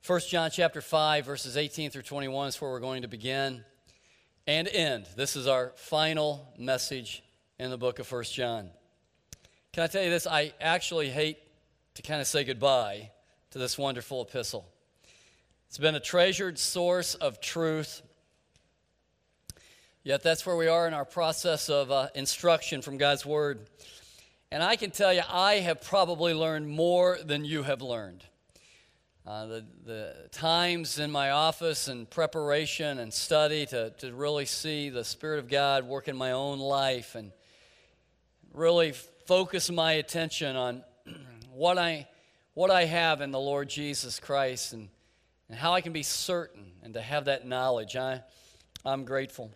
1 John chapter 5, verses 18 through 21 is where we're going to begin and end. This is our final message in the book of 1 John. Can I tell you this? I actually hate to kind of say goodbye to this wonderful epistle. It's been a treasured source of truth, yet that's where we are in our process of instruction from God's Word. And I can tell you, I have probably learned more than you have learned. The times in my office and preparation and study to really see the Spirit of God work in my own life and really focus my attention on what I have in the Lord Jesus Christ and how I can be certain and to have that knowledge. I'm grateful.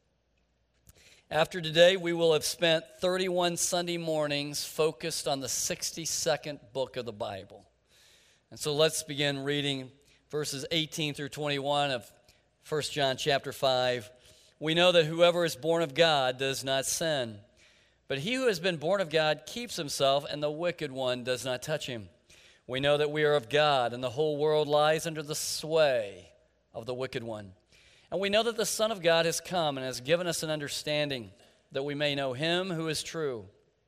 After today, we will have spent 31 Sunday mornings focused on the 62nd book of the Bible. And so let's begin reading verses 18 through 21 of 1 John chapter 5. We know that whoever is born of God does not sin, but he who has been born of God keeps himself, and the wicked one does not touch him. We know that we are of God, and the whole world lies under the sway of the wicked one. And we know that the Son of God has come and has given us an understanding that we may know him who is true.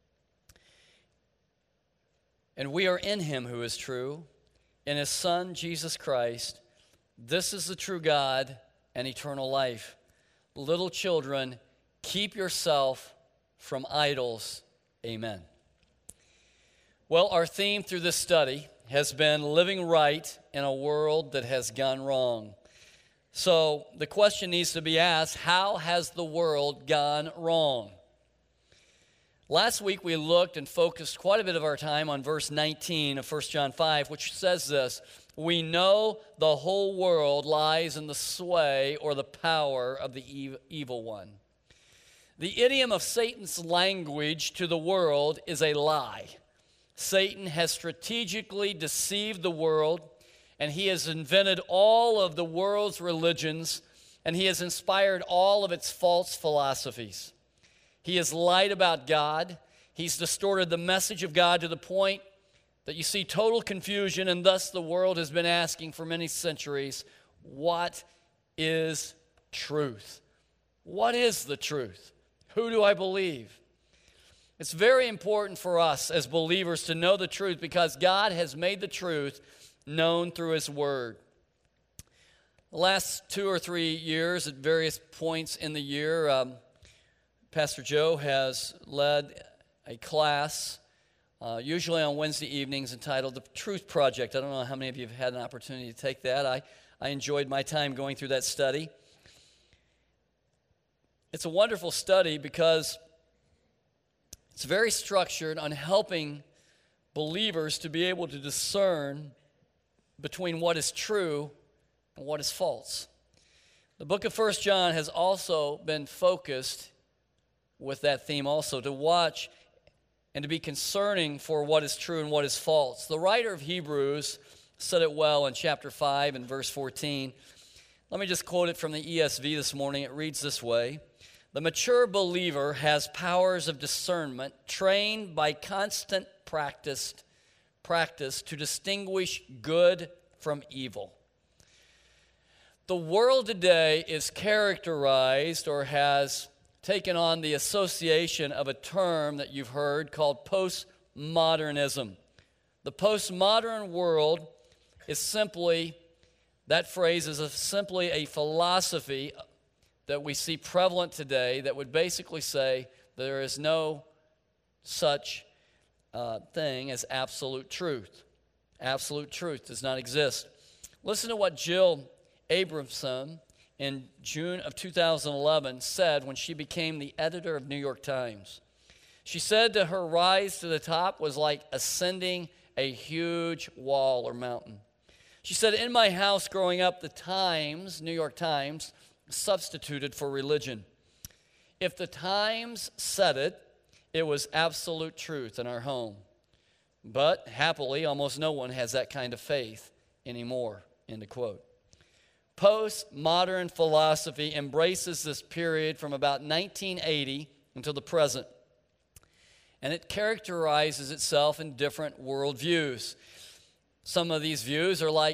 And we are in him who is true, in his Son, Jesus Christ. This is the true God and eternal life. Little children, keep yourself from idols. Amen. Well, our theme through this study has been living right in a world that has gone wrong. So the question needs to be asked, how has the world gone wrong? Last week we looked and focused quite a bit of our time on verse 19 of 1 John 5, which says this: we know the whole world lies in the sway or the power of the evil one. The idiom of Satan's language to the world is a lie. Satan has strategically deceived the world, and he has invented all of the world's religions, and he has inspired all of its false philosophies. He has lied about God. He's distorted the message of God to the point that you see total confusion, and thus the world has been asking for many centuries, what is truth? What is the truth? Who do I believe? It's very important for us as believers to know the truth because God has made the truth known through his word. The last 2 or 3 years, at various points in the year, Pastor Joe has led a class, usually on Wednesday evenings, entitled The Truth Project. I don't know how many of you have had an opportunity to take that. I enjoyed my time going through that study. It's a wonderful study because it's very structured on helping believers to be able to discern between what is true and what is false. The book of 1 John has also been focused with that theme also, to watch and to be concerning for what is true and what is false. The writer of Hebrews said it well in chapter 5 and verse 14. Let me just quote it from the ESV this morning. It reads this way: the mature believer has powers of discernment trained by constant practice to distinguish good from evil. The world today is characterized or has taken on the association of a term that you've heard called postmodernism. The postmodern world is simply, that phrase is simply a philosophy that we see prevalent today that would basically say there is no such thing as absolute truth. Absolute truth does not exist. Listen to what Jill Abramson in June of 2011 said when she became the editor of New York Times. She said that her rise to the top was like ascending a huge wall or mountain. She said, in my house growing up, the Times, New York Times, substituted for religion. If the Times said it, it was absolute truth in our home. But happily, almost no one has that kind of faith anymore, end of quote. Postmodern philosophy embraces this period from about 1980 until the present. And it characterizes itself in different worldviews. Some of these views are like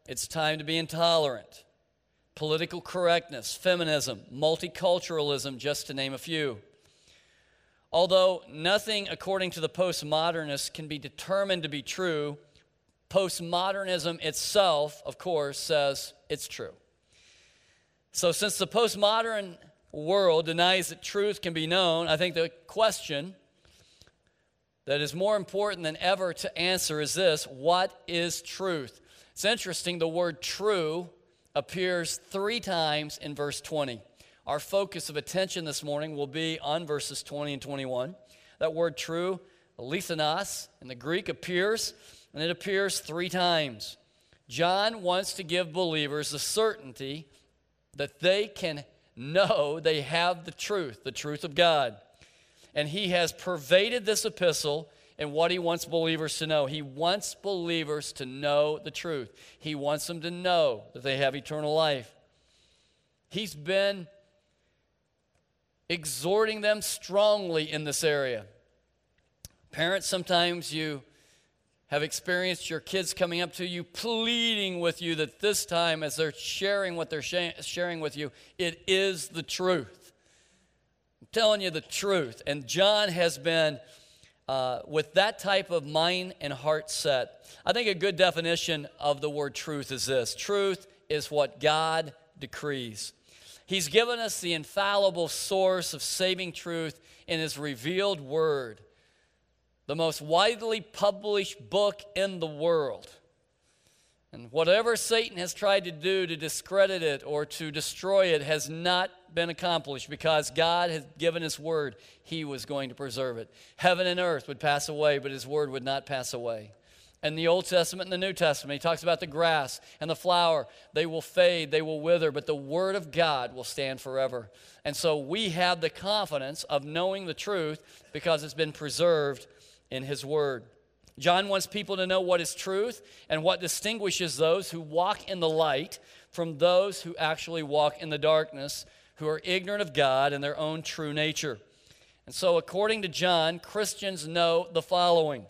It's time to be intolerant. Political correctness, feminism, multiculturalism, just to name a few. Although nothing, according to the postmodernists, can be determined to be true, postmodernism itself, of course, says it's true. So since the postmodern world denies that truth can be known, I think the question that is more important than ever to answer is this: what is truth? It's interesting, the word true appears 3 times in verse 20. Our focus of attention this morning will be on verses 20 and 21. That word true, alethenos, in the Greek appears, and it appears 3 times. John wants to give believers the certainty that they can know they have the truth of God. And he has pervaded this epistle in what he wants believers to know. He wants believers to know the truth. He wants them to know that they have eternal life. He's been exhorting them strongly in this area. Parents, sometimes you have experienced your kids coming up to you, pleading with you that this time, as they're sharing what they're sharing with you, it is the truth. I'm telling you the truth. And John has been with that type of mind and heart set. I think a good definition of the word truth is this: truth is what God decrees. He's given us the infallible source of saving truth in his revealed word, the most widely published book in the world. And whatever Satan has tried to do to discredit it or to destroy it has not been accomplished, because God has given his word. He was going to preserve it. Heaven and earth would pass away, but his word would not pass away. In the Old Testament and the New Testament, he talks about the grass and the flower. They will fade, they will wither, but the word of God will stand forever. And so we have the confidence of knowing the truth because it's been preserved in his word. John wants people to know what is truth and what distinguishes those who walk in the light from those who actually walk in the darkness, who are ignorant of God and their own true nature. And so according to John, Christians know the following.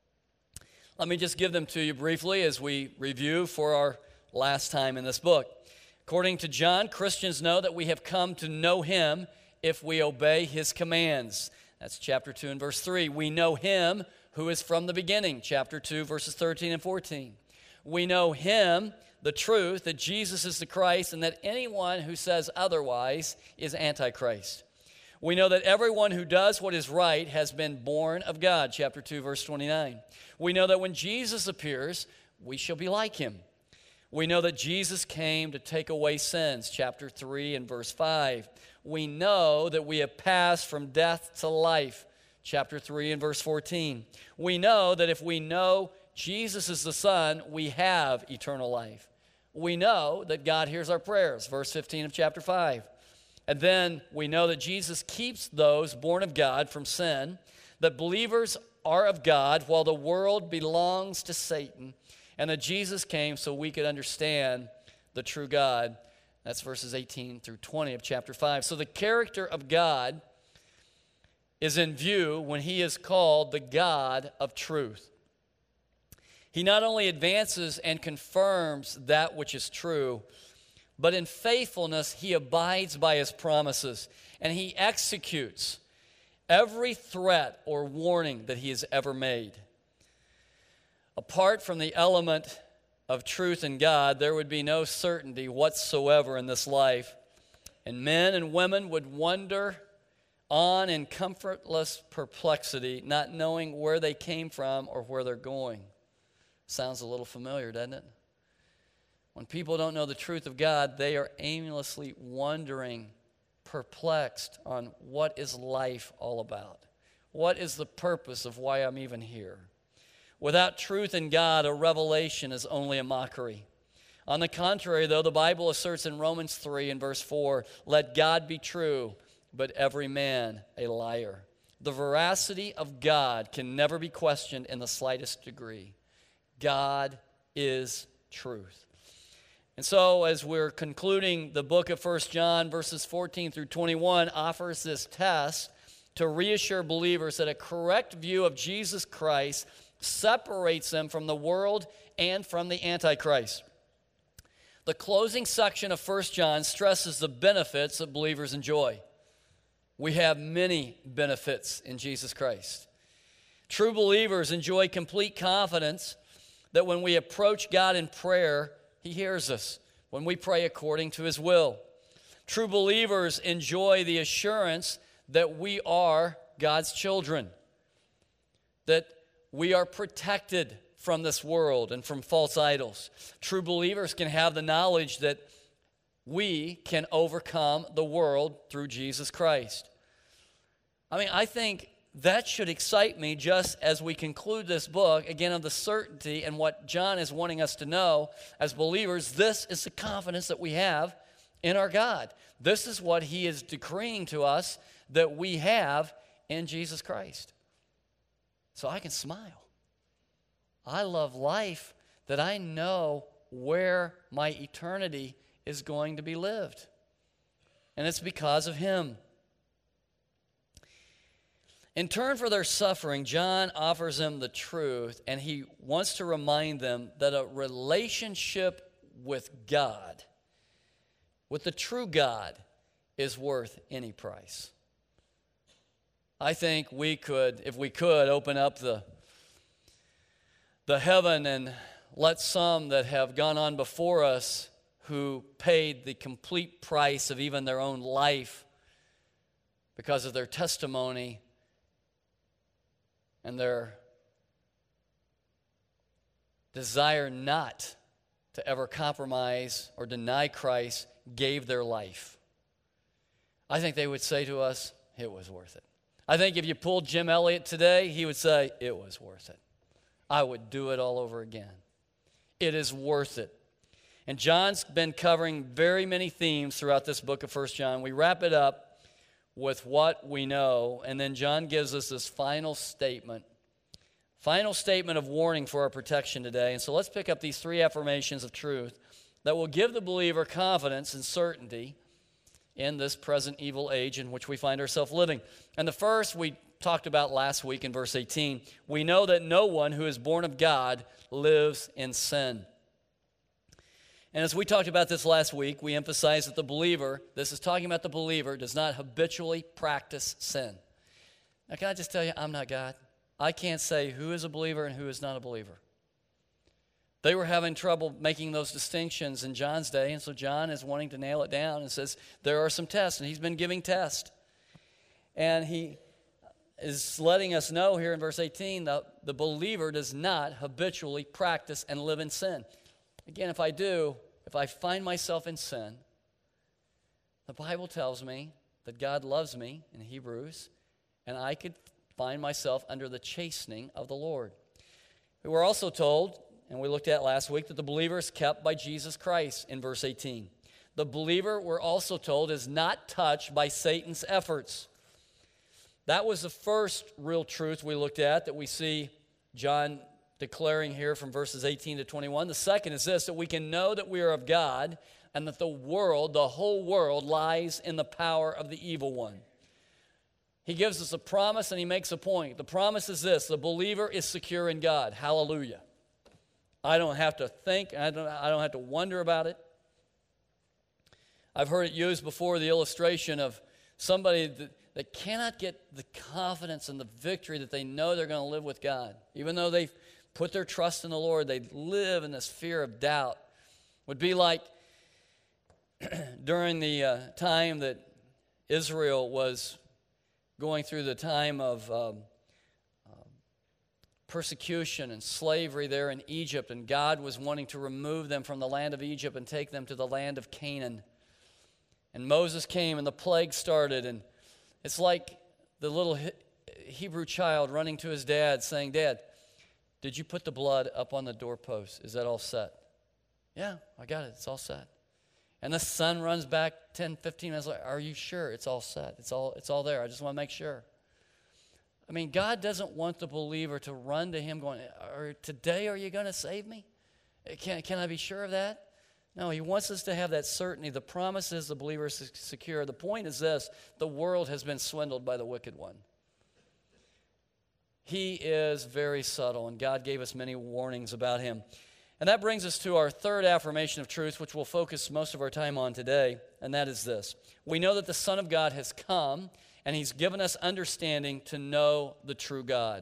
Let me just give them to you briefly as we review for our last time in this book. According to John, Christians know that we have come to know him if we obey his commands. That's chapter 2 and verse 3. We know him who is from the beginning, chapter 2, verses 13 and 14. We know him, the truth, that Jesus is the Christ, and that anyone who says otherwise is Antichrist. We know that everyone who does what is right has been born of God, chapter 2, verse 29. We know that when Jesus appears, we shall be like him. We know that Jesus came to take away sins, chapter 3 and verse 5. We know that we have passed from death to life, chapter 3 and verse 14. We know that if we know Jesus is the Son, we have eternal life. We know that God hears our prayers, verse 15 of chapter 5. And then we know that Jesus keeps those born of God from sin, that believers are of God while the world belongs to Satan, and that Jesus came so we could understand the true God. That's verses 18 through 20 of chapter 5. So the character of God is in view when he is called the God of truth. He not only advances and confirms that which is true, but in faithfulness he abides by his promises, and he executes every threat or warning that he has ever made. Apart from the element of truth in God, there would be no certainty whatsoever in this life, and men and women would wander on in comfortless perplexity, not knowing where they came from or where they're going. Sounds a little familiar, doesn't it? When people don't know the truth of God, they are aimlessly wandering, perplexed on what is life all about. What is the purpose of why I'm even here? Without truth in God, a revelation is only a mockery. On the contrary, though, the Bible asserts in Romans 3 and verse 4, let God be true, but every man a liar. The veracity of God can never be questioned in the slightest degree. God is truth. And so as we're concluding the book of 1 John, verses 14 through 21 offers this test to reassure believers that a correct view of Jesus Christ separates them from the world and from the Antichrist. The closing section of 1 John stresses the benefits that believers enjoy. We have many benefits in Jesus Christ. True believers enjoy complete confidence that when we approach God in prayer, He hears us when we pray according to His will. True believers enjoy the assurance that we are God's children, that we are protected from this world and from false idols. True believers can have the knowledge that we can overcome the world through Jesus Christ. I think that should excite me just as we conclude this book, again, of the certainty and what John is wanting us to know as believers. This is the confidence that we have in our God. This is what He is decreeing to us that we have in Jesus Christ. So I can smile. I love life that I know where my eternity is going to be lived. And it's because of Him. In turn for their suffering, John offers them the truth, and he wants to remind them that a relationship with God, with the true God, is worth any price. I think we could, if we could, open up the heaven and let some that have gone on before us who paid the complete price of even their own life because of their testimony and their desire not to ever compromise or deny Christ, gave their life. I think they would say to us, it was worth it. I think if you pulled Jim Elliot today, he would say, it was worth it. I would do it all over again. It is worth it. And John's been covering very many themes throughout this book of 1 John. We wrap it up with what we know, and then John gives us this final statement of warning for our protection today. And so let's pick up these three affirmations of truth that will give the believer confidence and certainty in this present evil age in which we find ourselves living. And the first we talked about last week in verse 18. We know that no one who is born of God lives in sin. And as we talked about this last week, we emphasized that the believer, this is talking about the believer, does not habitually practice sin. Now, can I just tell you, I'm not God. I can't say who is a believer and who is not a believer. They were having trouble making those distinctions in John's day, and so John is wanting to nail it down and says there are some tests, and he's been giving tests. And he is letting us know here in verse 18 that the believer does not habitually practice and live in sin. Again, if I find myself in sin, the Bible tells me that God loves me in Hebrews, and I could find myself under the chastening of the Lord. We were also told, and we looked at last week, that the believer is kept by Jesus Christ in verse 18. The believer, we're also told, is not touched by Satan's efforts. That was the first real truth we looked at that we see John declaring here from verses 18 to 21. The second is this, that we can know that we are of God and that the whole world lies in the power of the evil one. He gives us a promise and he makes a point. The promise is this, the believer is secure in God. Hallelujah. I don't have to think, I don't have to wonder about it. I've heard it used before, the illustration of somebody that cannot get the confidence and the victory that they know they're going to live with God. Even though they've put their trust in the Lord, they live in this fear of doubt. Would be like during the time that Israel was going through the time of persecution and slavery there in Egypt, and God was wanting to remove them from the land of Egypt and take them to the land of Canaan. And Moses came and the plague started, and it's like the little Hebrew child running to his dad saying, Dad, did you put the blood up on the doorpost? Is that all set? Yeah, I got it. It's all set. And the son runs back 10, 15 minutes later. Are you sure it's all set? It's all there. I just want to make sure. I mean, God doesn't want the believer to run to him going, today are you going to save me? Can I be sure of that? No, he wants us to have that certainty. The promise is the believer is secure. The point is this, the world has been swindled by the wicked one. He is very subtle, and God gave us many warnings about him. And that brings us to our third affirmation of truth, which we'll focus most of our time on today, and that is this. We know that the Son of God has come, and he's given us understanding to know the true God.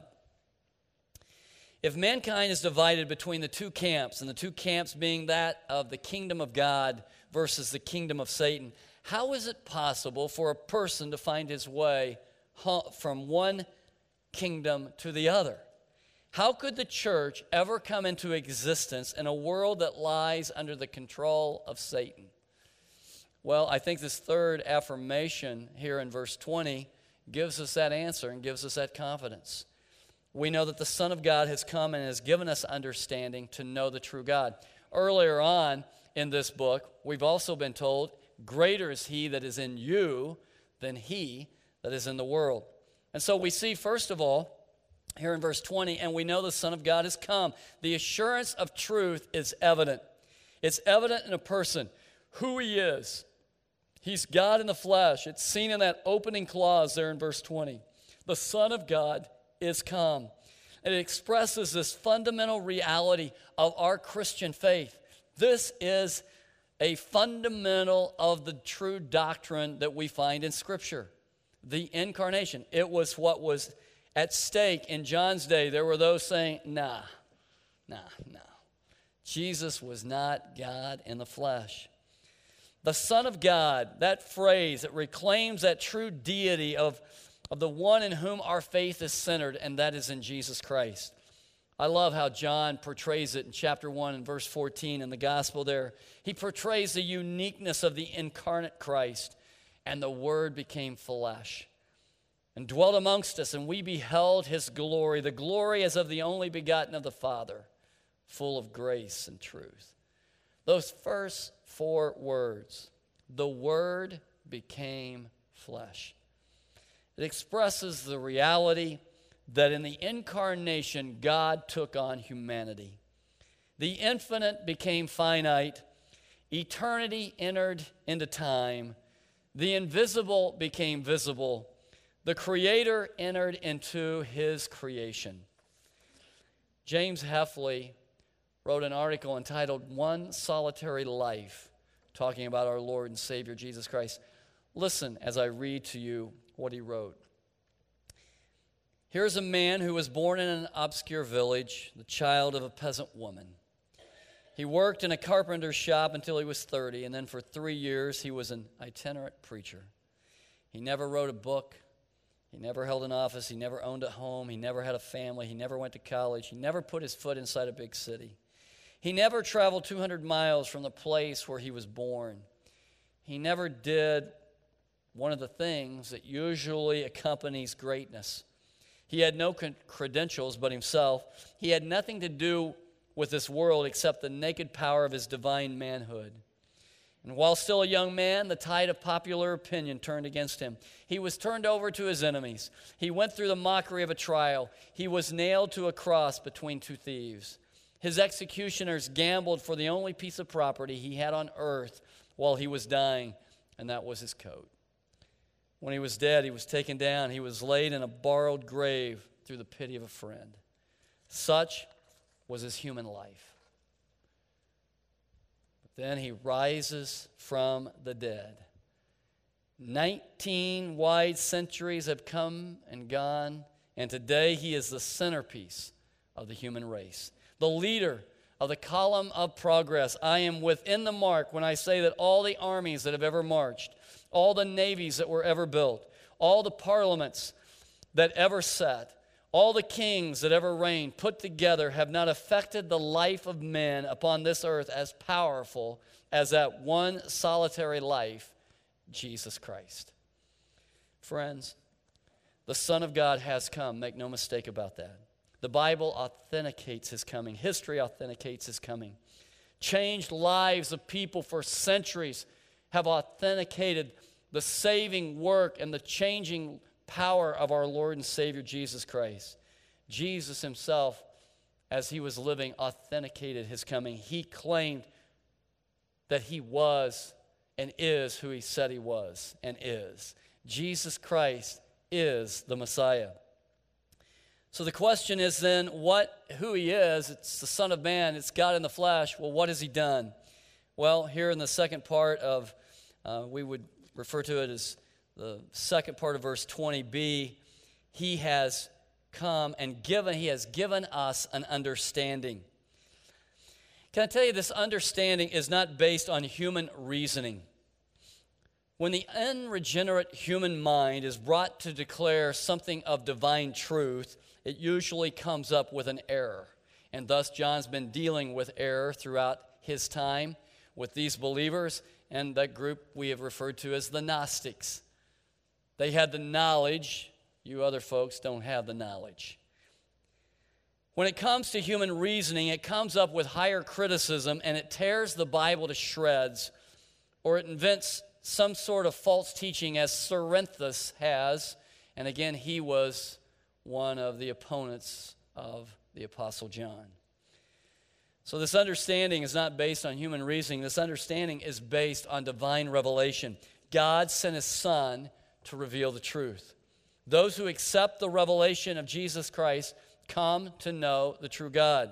If mankind is divided between the two camps, and the two camps being that of the kingdom of God versus the kingdom of Satan, how is it possible for a person to find his way from one kingdom to the other? How could the church ever come into existence in a world that lies under the control of Satan? Well, I think this third affirmation here in verse 20 gives us that answer and gives us that confidence. We know that the Son of God has come and has given us understanding to know the true God. Earlier on in this book, we've also been told, greater is he that is in you than he that is in the world. And so we see, first of all, here in verse 20, and we know the Son of God has come. The assurance of truth is evident. It's evident in a person, who he is. He's God in the flesh. It's seen in that opening clause there in verse 20. The Son of God is come. And it expresses this fundamental reality of our Christian faith. This is a fundamental of the true doctrine that we find in Scripture. The incarnation. It was what was at stake in John's day. There were those saying, no. Jesus was not God in the flesh. The Son of God, that phrase, it reclaims that true deity of the one in whom our faith is centered, and that is in Jesus Christ. I love how John portrays it in chapter 1 and verse 14 in the gospel there. He portrays the uniqueness of the incarnate Christ, and the Word became flesh and dwelt amongst us, and we beheld his glory, the glory as of the only begotten of the Father, full of grace and truth. Those first 4 words, the Word became flesh. It expresses the reality that in the incarnation, God took on humanity. The infinite became finite. Eternity entered into time. The invisible became visible. The Creator entered into his creation. James Heffley wrote an article entitled One Solitary Life, talking about our Lord and Savior Jesus Christ. Listen as I read to you what he wrote. Here's a man who was born in an obscure village, the child of a peasant woman. He worked in a carpenter's shop until he was 30, and then for 3 years he was an itinerant preacher. He never wrote a book. He never held an office. He never owned a home. He never had a family. He never went to college. He never put his foot inside a big city. He never traveled 200 miles from the place where he was born. He never did one of the things that usually accompanies greatness. He had no credentials but himself. He had nothing to do with this world except the naked power of his divine manhood. And while still a young man, the tide of popular opinion turned against him. He was turned over to his enemies. He went through the mockery of a trial. He was nailed to a cross between 2 thieves. His executioners gambled for the only piece of property he had on earth while he was dying, and that was his coat. When he was dead, he was taken down. He was laid in a borrowed grave through the pity of a friend. Such was his human life. Then he rises from the dead. 19 wide centuries have come and gone, and today he is the centerpiece of the human race, the leader of the column of progress. I am within the mark when I say that all the armies that have ever marched, all the navies that were ever built, all the parliaments that ever sat, all the kings that ever reigned put together have not affected the life of men upon this earth as powerful as that one solitary life, Jesus Christ. Friends, the Son of God has come. Make no mistake about that. The Bible authenticates his coming. History authenticates his coming. Changed lives of people for centuries have authenticated the saving work and the changing power of our Lord and Savior Jesus Christ. Jesus himself, as he was living, authenticated his coming. He claimed that he was and is who he said he was and is. Jesus Christ is the Messiah. So the question is then, who he is? It's the Son of Man. It's God in the flesh. Well, what has he done? Well, here in the second part of, we would refer to it as the second part of verse 20b, he has come and he has given us an understanding. Can I tell you, this understanding is not based on human reasoning. When the unregenerate human mind is brought to declare something of divine truth, it usually comes up with an error. And thus, John's been dealing with error throughout his time with these believers and that group we have referred to as the Gnostics. They had the knowledge. You other folks don't have the knowledge. When it comes to human reasoning, it comes up with higher criticism and it tears the Bible to shreds, or it invents some sort of false teaching, as Cerinthus has. And again, he was one of the opponents of the Apostle John. So this understanding is not based on human reasoning. This understanding is based on divine revelation. God sent his Son to reveal the truth. Those who accept the revelation of Jesus Christ come to know the true God.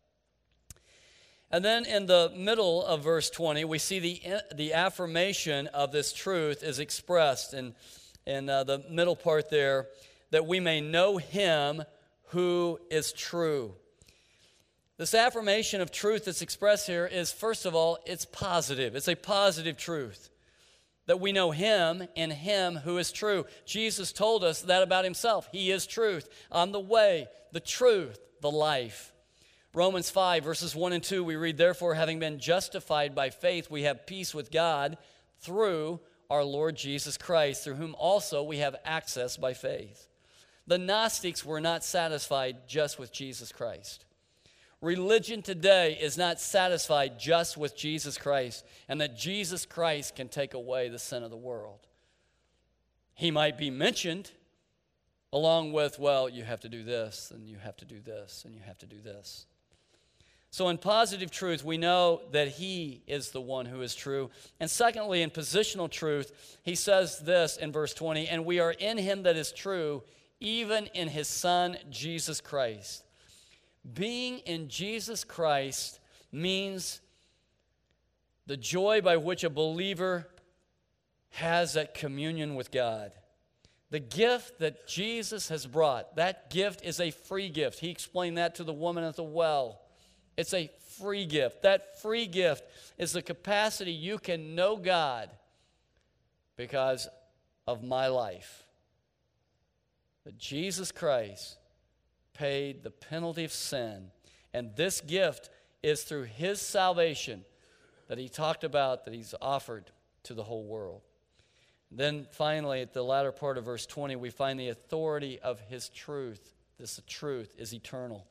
And then in the middle of verse 20, we see the affirmation of this truth is expressed in the middle part there, that we may know him who is true. This affirmation of truth that's expressed here is, first of all, it's positive. It's a positive truth, that we know him and him who is true. Jesus told us that about himself. He is truth. I'm the way, the truth, the life. Romans 5, verses 1 and 2, we read, therefore, having been justified by faith, we have peace with God through our Lord Jesus Christ, through whom also we have access by faith. The Gnostics were not satisfied just with Jesus Christ. Religion today is not satisfied just with Jesus Christ, and that Jesus Christ can take away the sin of the world. He might be mentioned along with, well, you have to do this, and you have to do this, and you have to do this. So in positive truth, we know that he is the one who is true. And secondly, in positional truth, he says this in verse 20, and we are in him that is true, even in his Son, Jesus Christ. Being in Jesus Christ means the joy by which a believer has that communion with God. The gift that Jesus has brought, that gift is a free gift. He explained that to the woman at the well. It's a free gift. That free gift is the capacity you can know God because of my life. That Jesus Christ paid the penalty of sin, and this gift is through his salvation that he talked about, that he's offered to the whole world. Then finally, at the latter part of verse 20, we find the authority of his truth. This truth is eternal.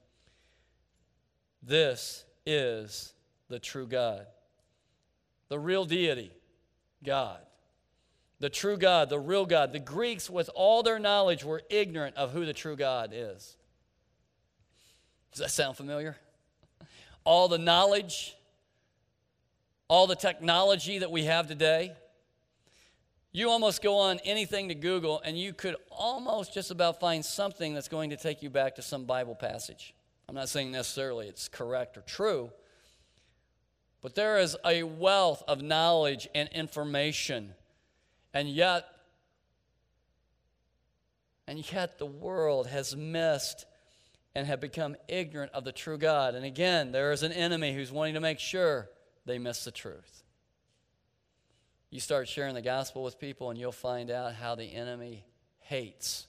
This is the true God, the real deity, God. The true God, the real God. The Greeks, with all their knowledge, were ignorant of who the true God is. Does that sound familiar? All the knowledge, all the technology that we have today. You almost go on anything to Google, and you could almost just about find something that's going to take you back to some Bible passage. I'm not saying necessarily it's correct or true, but there is a wealth of knowledge and information. And yet the world has missed and have become ignorant of the true God. And again, there is an enemy who's wanting to make sure they miss the truth. You start sharing the gospel with people and you'll find out how the enemy hates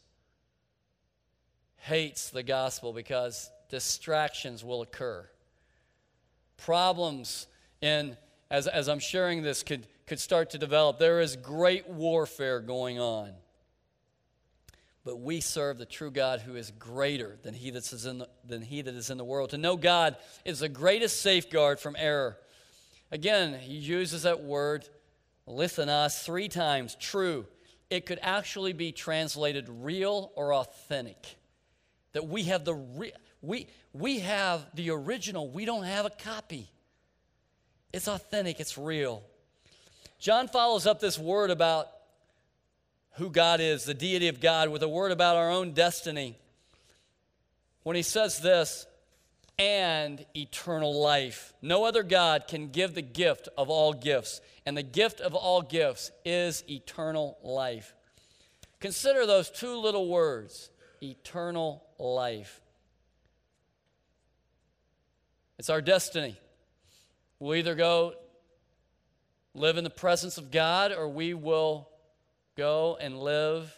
the gospel, because distractions will occur. Problems as I'm sharing this could start to develop. There is great warfare going on. But we serve the true God who is greater than he that is in the world. To know God is the greatest safeguard from error. Again, he uses that word, lithanos, 3 times, true. It could actually be translated real or authentic. That we have we have the original. We don't have a copy. It's authentic. It's real. John follows up this word about who God is, the deity of God, with a word about our own destiny. when he says this, and eternal life. No other God can give the gift of all gifts, and the gift of all gifts is eternal life. Consider those two little words, eternal life. It's our destiny. We'll either go live in the presence of God, or we will go and live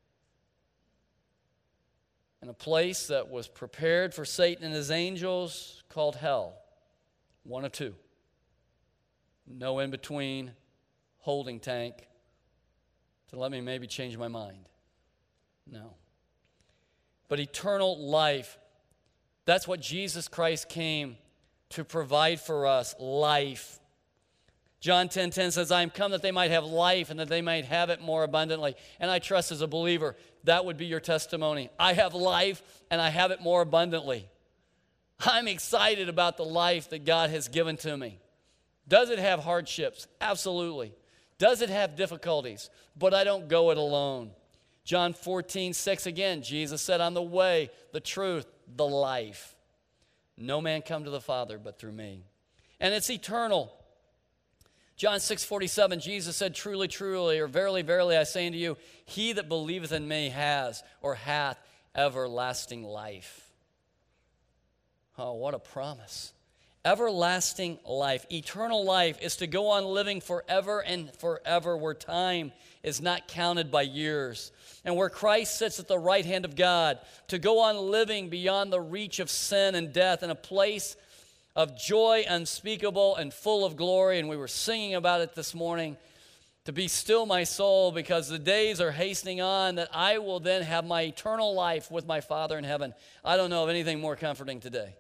in a place that was prepared for Satan and his angels called hell. One of two. No in-between holding tank to let me maybe change my mind. No. But eternal life, that's what Jesus Christ came to provide for us, life. John 10:10 says, I am come that they might have life and that they might have it more abundantly. And I trust as a believer, that would be your testimony. I have life and I have it more abundantly. I'm excited about the life that God has given to me. Does it have hardships? Absolutely. Does it have difficulties? But I don't go it alone. John 14:6 again, Jesus said, I'm the way, the truth, the life. No man come to the Father but through me. And it's eternal. John 6:47, Jesus said, truly, truly, or verily, verily, I say unto you, he that believeth in me has or hath everlasting life. Oh, what a promise. Everlasting life, eternal life is to go on living forever and forever, where time is not counted by years, and where Christ sits at the right hand of God, to go on living beyond the reach of sin and death in a place of joy unspeakable and full of glory. And we were singing about it this morning, to be still my soul, because the days are hastening on that I will then have my eternal life with my Father in heaven. I don't know of anything more comforting today.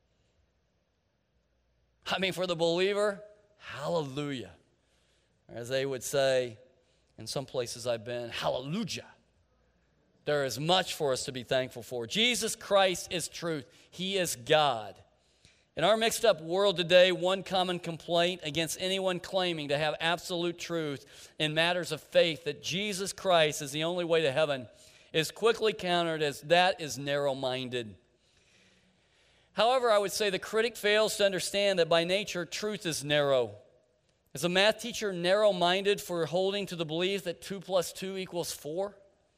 I mean, for the believer, hallelujah. As they would say in some places I've been, hallelujah. There is much for us to be thankful for. Jesus Christ is truth. He is God. In our mixed up world today, one common complaint against anyone claiming to have absolute truth in matters of faith, that Jesus Christ is the only way to heaven, is quickly countered as that is narrow-minded. However, I would say the critic fails to understand that by nature, truth is narrow. Is a math teacher narrow-minded for holding to the belief that 2 + 2 = 4?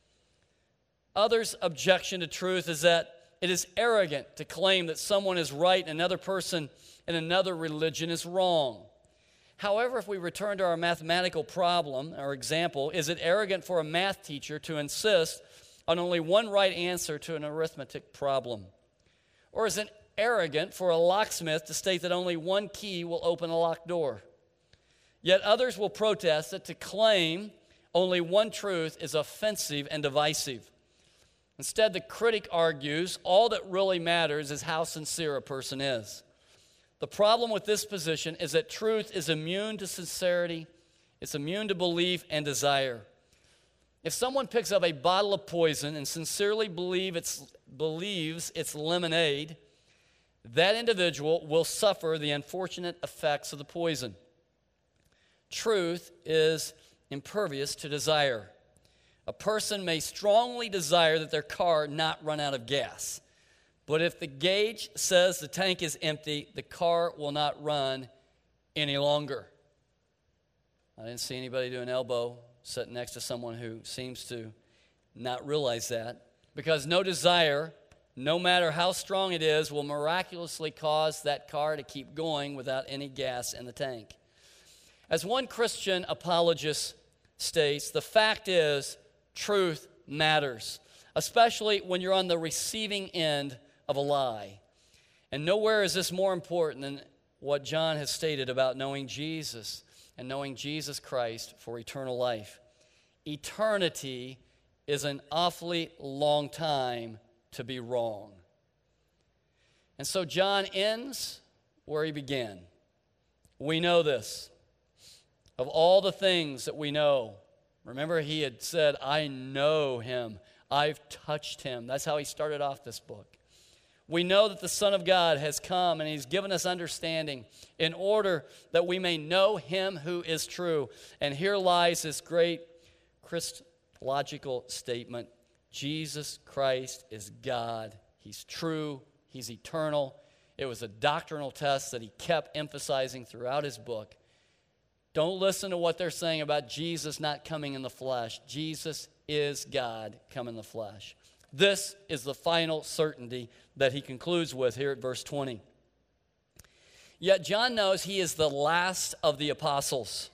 Others' objection to truth is that it is arrogant to claim that someone is right and another person in another religion is wrong. However, if we return to our mathematical problem, our example, is it arrogant for a math teacher to insist on only one right answer to an arithmetic problem? Or is it arrogant for a locksmith to state that only one key will open a locked door? Yet others will protest that to claim only one truth is offensive and divisive. Instead, the critic argues all that really matters is how sincere a person is. The problem with this position is that truth is immune to sincerity, it's immune to belief and desire. If someone picks up a bottle of poison and sincerely believes it's lemonade, that individual will suffer the unfortunate effects of the poison. Truth is impervious to desire. A person may strongly desire that their car not run out of gas, but if the gauge says the tank is empty, the car will not run any longer. I didn't see anybody do an elbow sitting next to someone who seems to not realize that, because no desire, no matter how strong it is, will miraculously cause that car to keep going without any gas in the tank. As one Christian apologist states, the fact is, truth matters, especially when you're on the receiving end of a lie. And nowhere is this more important than what John has stated about knowing Jesus and knowing Jesus Christ for eternal life. Eternity is an awfully long time to be wrong. And so John ends where he began. We know this. Of all the things that we know, remember, he had said, I know him. I've touched him. That's how he started off this book. We know that the Son of God has come and he's given us understanding in order that we may know him who is true. And here lies this great Christological statement. Jesus Christ is God He's true. He's eternal. It was a doctrinal test that he kept emphasizing throughout his book. Don't listen to what they're saying about Jesus not coming in the flesh. Jesus is God come in the flesh. This is the final certainty that he concludes with here at verse 20. Yet John knows he is the last of the apostles.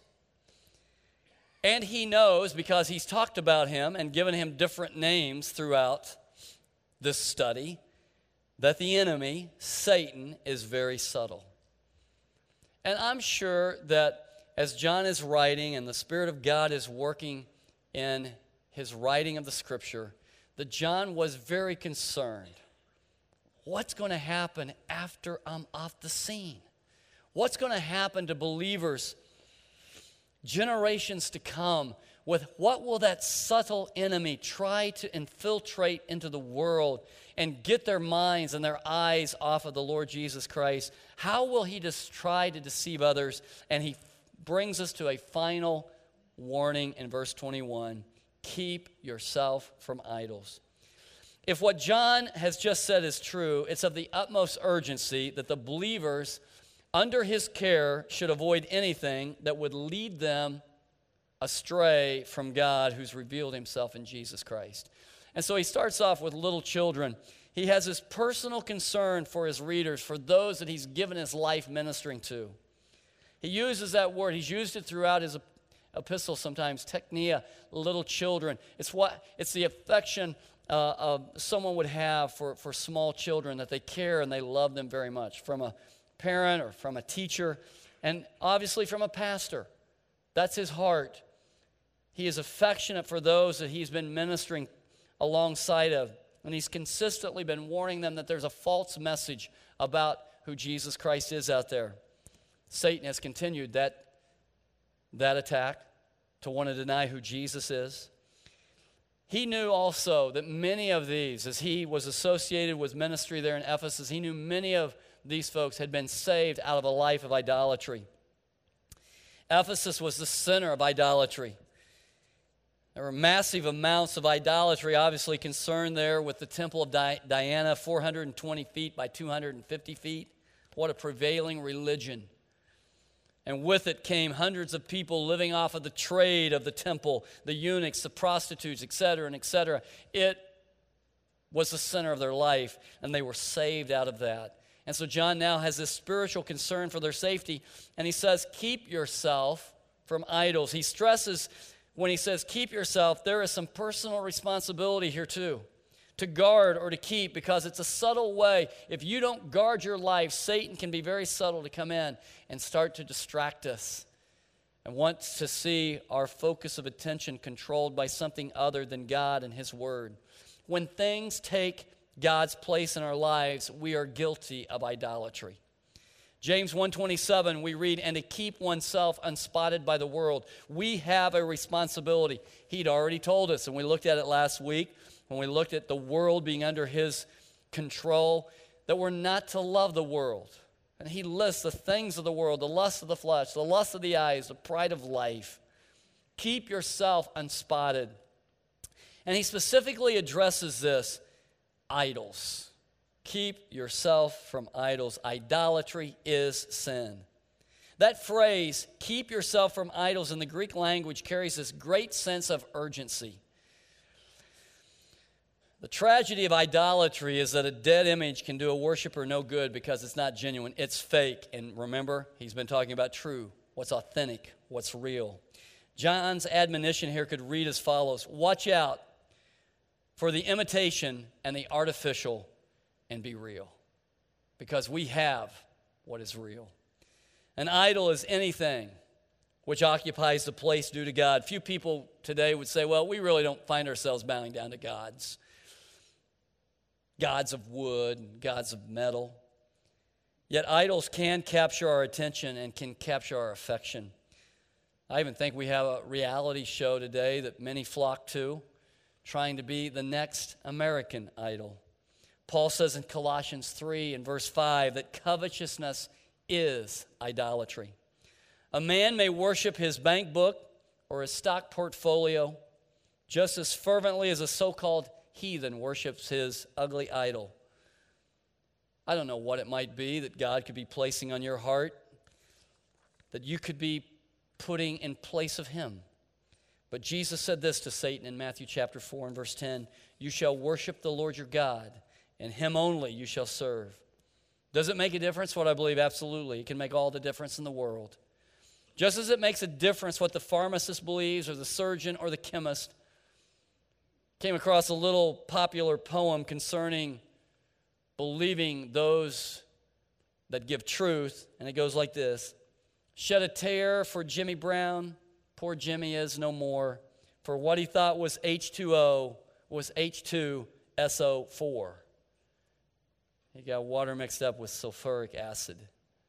And he knows, because he's talked about him and given him different names throughout this study, that the enemy, Satan, is very subtle. And I'm sure that as John is writing and the Spirit of God is working in his writing of the Scripture, that John was very concerned. What's going to happen after I'm off the scene? What's going to happen to believers generations to come? With what will that subtle enemy try to infiltrate into the world and get their minds and their eyes off of the Lord Jesus Christ? How will he just try to deceive others? And he brings us to a final warning in verse 21. Keep yourself from idols. If what John has just said is true, it's of the utmost urgency that the believers under his care should avoid anything that would lead them astray from God, who's revealed himself in Jesus Christ. And so he starts off with little children. He has his personal concern for his readers, for those that he's given his life ministering to. He uses that word. He's used it throughout his epistle sometimes, teknia, little children. It's the affection someone would have for small children, that they care and they love them very much, from a parent or from a teacher, and obviously from a pastor. That's his heart. He is affectionate for those that he's been ministering alongside of, and he's consistently been warning them that there's a false message about who Jesus Christ is out there. Satan has continued that attack to want to deny who Jesus is. He knew also that many of these, as he was associated with ministry there in Ephesus, he knew many of these folks had been saved out of a life of idolatry. Ephesus was the center of idolatry. There were massive amounts of idolatry, obviously concerned there with the temple of Diana, 420 feet by 250 feet. What a prevailing religion. And with it came hundreds of people living off of the trade of the temple, the eunuchs, the prostitutes, etc., and etc. It was the center of their life, and they were saved out of that. And so John now has this spiritual concern for their safety, and he says, keep yourself from idols. He stresses, when he says keep yourself, there is some personal responsibility here too, to guard or to keep, because it's a subtle way. If you don't guard your life, Satan can be very subtle to come in and start to distract us and wants to see our focus of attention controlled by something other than God and his word. When things take God's place in our lives, we are guilty of idolatry. James 1:27, we read, and to keep oneself unspotted by the world. We have a responsibility. He'd already told us, and we looked at it last week when we looked at the world being under his control, that we're not to love the world. And he lists the things of the world, the lust of the flesh, the lust of the eyes, the pride of life. Keep yourself unspotted. And he specifically addresses this, idols. Keep yourself from idols. Idolatry is sin. That phrase, keep yourself from idols, in the Greek language carries this great sense of urgency. The tragedy of idolatry is that a dead image can do a worshiper no good because it's not genuine. It's fake. And remember, he's been talking about true, what's authentic, what's real. John's admonition here could read as follows. Watch out for the imitation and the artificial, and be real, because we have what is real. An idol is anything which occupies the place due to God. Few people today would say, well, we really don't find ourselves bowing down to gods of wood, gods of metal. Yet idols can capture our attention and can capture our affection. I even think we have a reality show today that many flock to, trying to be the next American Idol. Paul says in Colossians 3 and verse 5 that covetousness is idolatry. A man may worship his bank book or his stock portfolio just as fervently as a so-called heathen worships his ugly idol, I don't know what it might be that God could be placing on your heart, that you could be putting in place of him. But Jesus said this to Satan in Matthew chapter 4 and verse 10, "You shall worship the Lord your God, and him only you shall serve." Does it make a difference? What I believe, absolutely. It can make all the difference in the world. Just as it makes a difference what the pharmacist believes, or the surgeon, or the chemist. Came across a little popular poem concerning believing those that give truth, and it goes like this: "Shed a tear for Jimmy Brown, poor Jimmy is no more, for what he thought was H2O was H2SO4. He got water mixed up with sulfuric acid."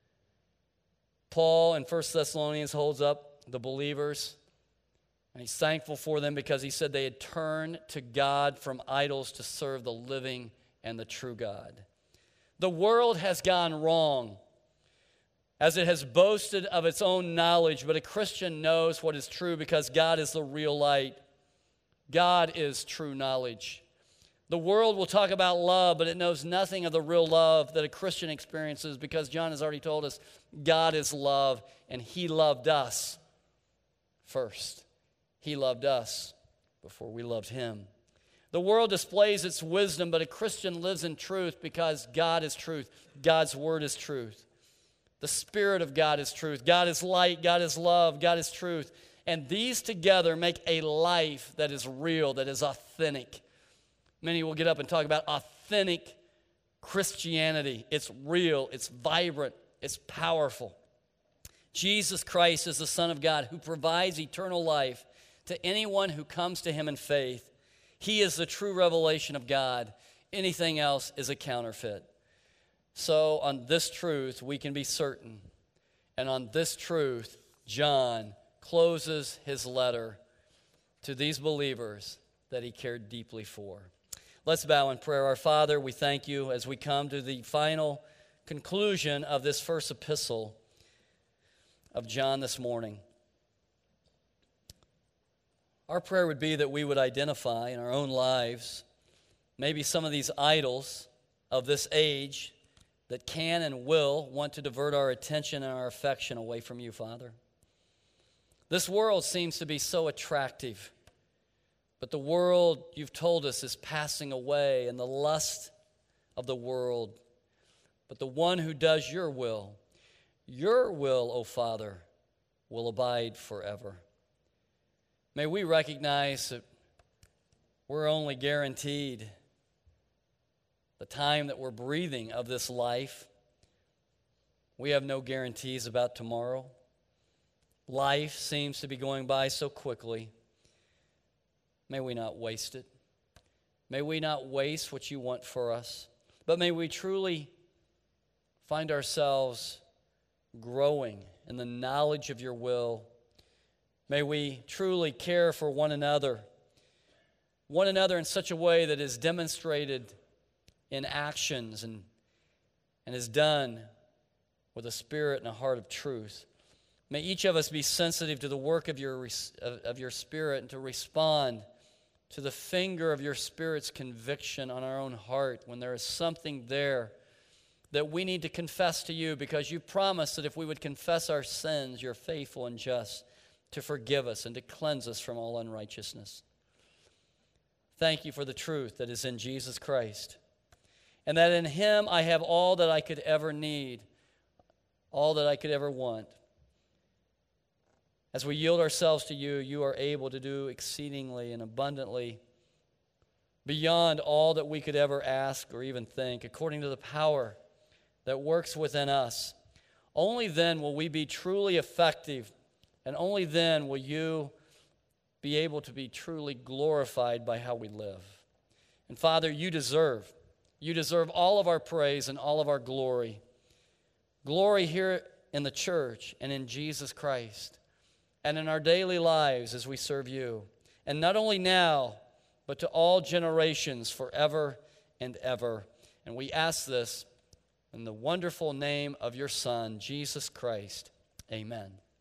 Paul in 1 Thessalonians holds up the believers, and he's thankful for them because he said they had turned to God from idols to serve the living and the true God. The world has gone wrong as it has boasted of its own knowledge, but a Christian knows what is true because God is the real light. God is true knowledge. The world will talk about love, but it knows nothing of the real love that a Christian experiences because John has already told us God is love, and he loved us first. He loved us before we loved him. The world displays its wisdom, but a Christian lives in truth because God is truth. God's word is truth. The Spirit of God is truth. God is light. God is love. God is truth. And these together make a life that is real, that is authentic. Many will get up and talk about authentic Christianity. It's real. It's vibrant. It's powerful. Jesus Christ is the Son of God who provides eternal life to anyone who comes to him in faith. He is the true revelation of God. Anything else is a counterfeit. So on this truth, we can be certain. And on this truth, John closes his letter to these believers that he cared deeply for. Let's bow in prayer. Our Father, we thank you as we come to the final conclusion of this first epistle of John this morning. Our prayer would be that we would identify in our own lives maybe some of these idols of this age that can and will want to divert our attention and our affection away from you, Father. This world seems to be so attractive, but the world, you've told us, is passing away, and the lust of the world. But the one who does your will, O Father, will abide forever. May we recognize that we're only guaranteed the time that we're breathing of this life. We have no guarantees about tomorrow. Life seems to be going by so quickly. May we not waste it. May we not waste what you want for us. But may we truly find ourselves growing in the knowledge of your will. May we truly care for one another in such a way that is demonstrated in actions and is done with a spirit and a heart of truth. May each of us be sensitive to the work of your Spirit and to respond to the finger of your Spirit's conviction on our own heart when there is something there that we need to confess to you, because you promised that if we would confess our sins, you're faithful and just to forgive us and to cleanse us from all unrighteousness. Thank you for the truth that is in Jesus Christ, and that in him I have all that I could ever need, all that I could ever want. As we yield ourselves to you, you are able to do exceedingly and abundantly beyond all that we could ever ask or even think, according to the power that works within us. Only then will we be truly effective, and only then will you be able to be truly glorified by how we live. And Father, you deserve all of our praise and all of our glory. Glory here in the church and in Jesus Christ, and in our daily lives as we serve you. And not only now, but to all generations forever and ever. And we ask this in the wonderful name of your Son, Jesus Christ. Amen.